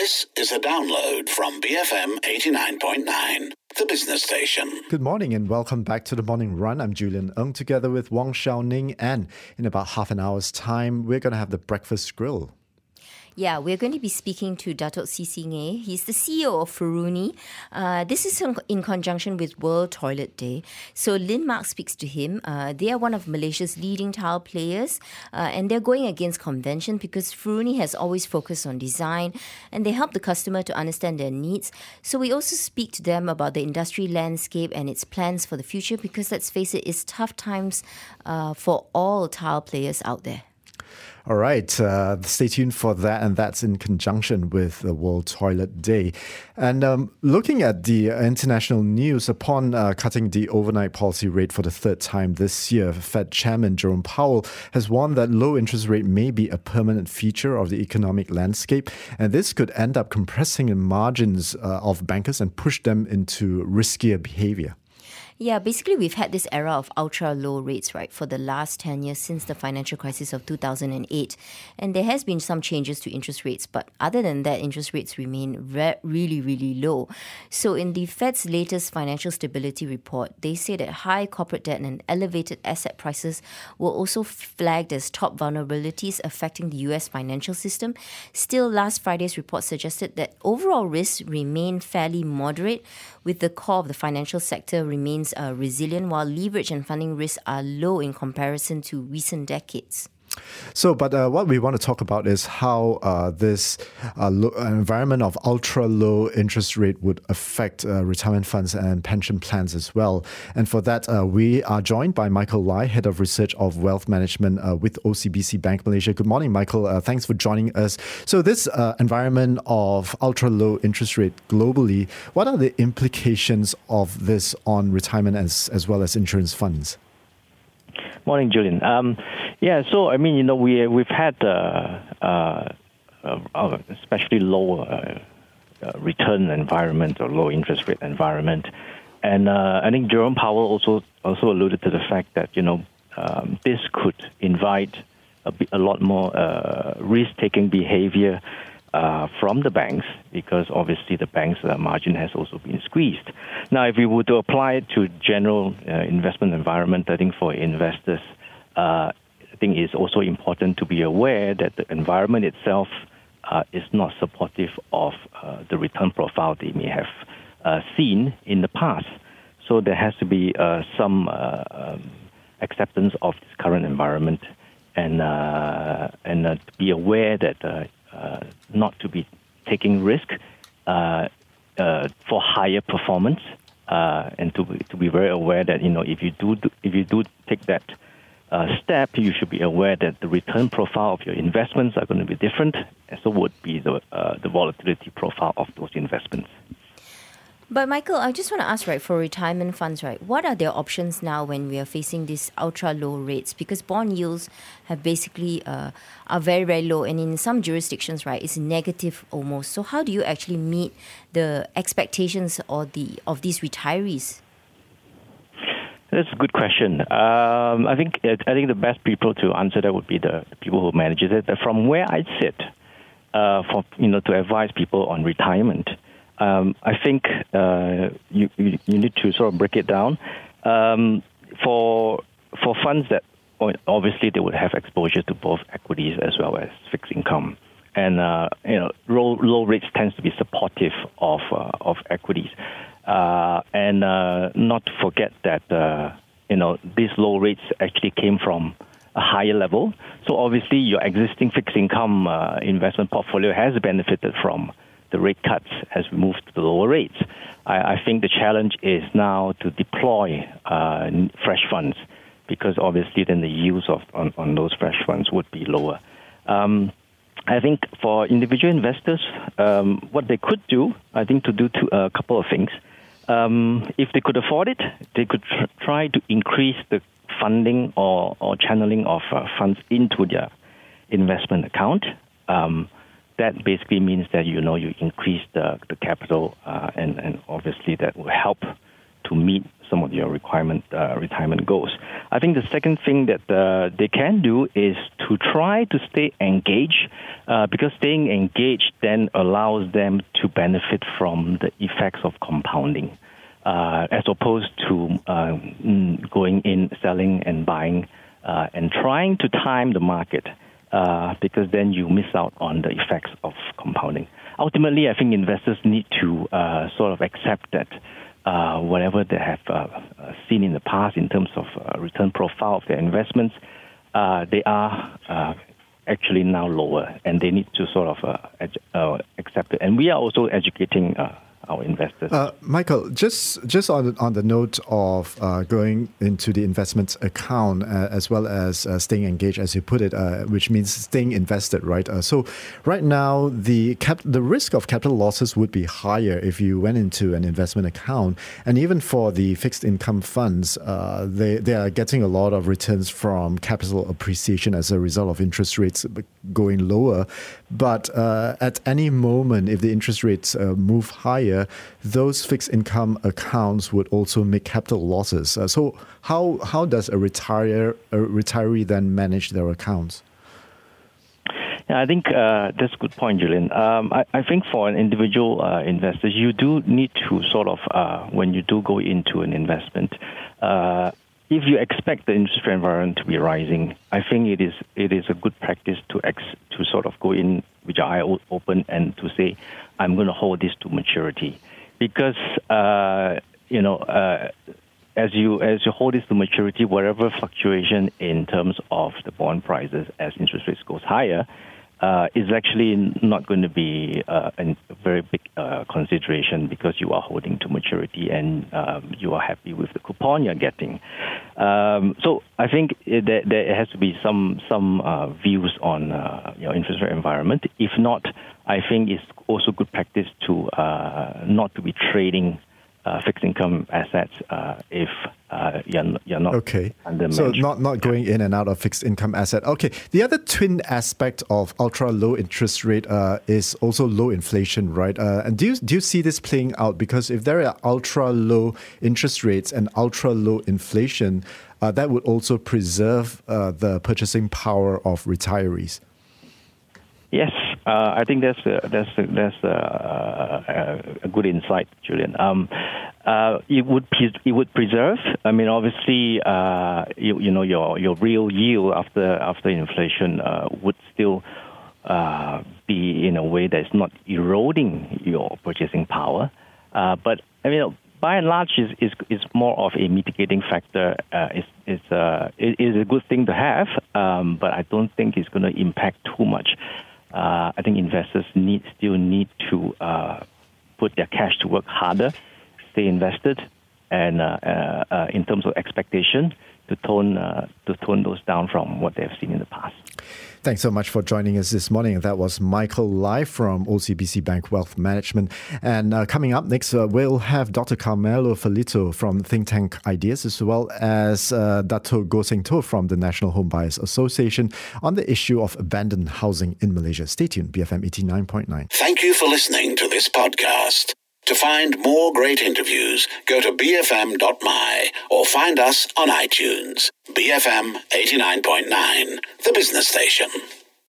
This is a download from BFM 89.9, the business station. Good morning and welcome back to the Morning Run. I'm Julian Ng together with Wong Shao Ning, and in about half an hour's time, we're going to have the breakfast grill. Yeah, we're going to be speaking to Datuk See Seng Ee. He's the CEO of Furuni. This is in conjunction with World Toilet Day. So Linmark speaks to him. They are one of Malaysia's leading tile players, and they're going against convention because Furuni has always focused on design, and they help the customer to understand their needs. So we also speak to them about the industry landscape and its plans for the future because, let's face it, it's tough times for all tile players out there. All right, stay tuned for that, and that's in conjunction with the World Toilet Day. And looking at the international news, upon cutting the overnight policy rate for the third time this year, Fed Chairman Jerome Powell has warned that low interest rate may be a permanent feature of the economic landscape, and this could end up compressing the margins of bankers and push them into riskier behavior. Yeah, basically we've had this era of ultra-low rates, right, for the last 10 years since the financial crisis of 2008. And there has been some changes to interest rates, but other than that, interest rates remain really, really low. So in the Fed's latest financial stability report, they say that high corporate debt and elevated asset prices were also flagged as top vulnerabilities affecting the US financial system. Still, last Friday's report suggested that overall risks remain fairly moderate, with the core of the financial sector remains resilient, while leverage and funding risks are low in comparison to recent decades. So, but what we want to talk about is how this environment of ultra-low interest rate would affect retirement funds and pension plans as well. And for that, we are joined by Michael Lai, Head of Research of Wealth Management with OCBC Bank Malaysia. Good morning, Michael. Thanks for joining us. So this environment of ultra-low interest rate globally, what are the implications of this on retirement as well as insurance funds? Morning, Julian. We've had especially low return environment or low interest rate environment, and I think Jerome Powell also alluded to the fact that this could invite a lot more risk-taking behavior from the banks, because obviously the bank's margin has also been squeezed. Now, if we were to apply it to general investment environment, I think for investors, I think it's also important to be aware that the environment itself is not supportive of the return profile they may have seen in the past. So there has to be some acceptance of this current environment, and to be aware that not to be taking risk for higher performance, and to be very aware that if you do take that step, you should be aware that the return profile of your investments are going to be different, and so would be the volatility profile of those investments. But Michael, I just want to ask, right, for retirement funds, right, what are their options now when we are facing these ultra-low rates? Because bond yields have basically are very, very low, and in some jurisdictions, right, it's negative almost. So how do you actually meet the expectations of these retirees? That's a good question. I think the best people to answer that would be the people who manages it. From where I sit, to advise people on retirement, I think you need to sort of break it down. For funds that obviously they would have exposure to both equities as well as fixed income, and low rates tends to be supportive of equities, and not to forget that these low rates actually came from a higher level. So obviously your existing fixed income investment portfolio has benefited from the rate cuts as we move to the lower rates. I think the challenge is now to deploy fresh funds, because obviously then the yields on those fresh funds would be lower. I think for individual investors, what they could do, I think, to do a couple of things. If they could afford it, they could try to increase the funding or channeling of funds into their investment account. That basically means that you increase the capital, and obviously that will help to meet some of your retirement goals. I think the second thing that they can do is to try to stay engaged, because staying engaged then allows them to benefit from the effects of compounding, as opposed to going in, selling and buying, and trying to time the market, because then you miss out on the effects of compounding. Ultimately, I think investors need to sort of accept that whatever they have seen in the past in terms of return profile of their investments, they are actually now lower, and they need to sort of accept it. And we are also educating our investors. Michael, just on the note of going into the investment account as well as staying engaged, as you put it, which means staying invested, right? So right now, the risk of capital losses would be higher if you went into an investment account. And even for the fixed income funds, they are getting a lot of returns from capital appreciation as a result of interest rates going lower. But at any moment, if the interest rates move higher, those fixed income accounts would also make capital losses. So how does a retiree then manage their accounts? Yeah, I think that's a good point, Julian. I think for an individual investor, you do need to sort of, when you do go into an investment, if you expect the interest rate environment to be rising, I think it is a good practice to sort of go in with your eye open and to say, I'm going to hold this to maturity, because as you hold this to maturity, whatever fluctuation in terms of the bond prices as interest rates goes higher, is actually not going to be a very big consideration, because you are holding to maturity and you are happy with the coupon you're getting. So I think there has to be some views on interest rate environment. If not, I think it's also good practice to not to be trading fixed income assets if you're not under management. So not going in and out of fixed income asset. Okay. The other twin aspect of ultra low interest rate is also low inflation, right? And do you see this playing out? Because if there are ultra low interest rates and ultra low inflation, that would also preserve the purchasing power of retirees. Yes, I think that's a good insight, Julian. It would preserve. I mean, obviously, your real yield after inflation would still be in a way that's not eroding your purchasing power. But I mean, by and large, is more of a mitigating factor. It is a good thing to have, but I don't think it's going to impact too much. I think investors still need to put their cash to work harder, stay invested, and in terms of expectation, to tone those down from what they've seen in the past. Thanks so much for joining us this morning. That was Michael Lai from OCBC Bank Wealth Management. And coming up next, we'll have Dr. Carmelo Felito from Think Tank Ideas, as well as Dato' Goh Seng Toh from the National Home Buyers Association on the issue of abandoned housing in Malaysia. Stay tuned, BFM 89.9. Thank you for listening to this podcast. To find more great interviews, go to bfm.my or find us on iTunes. BFM 89.9, the business station.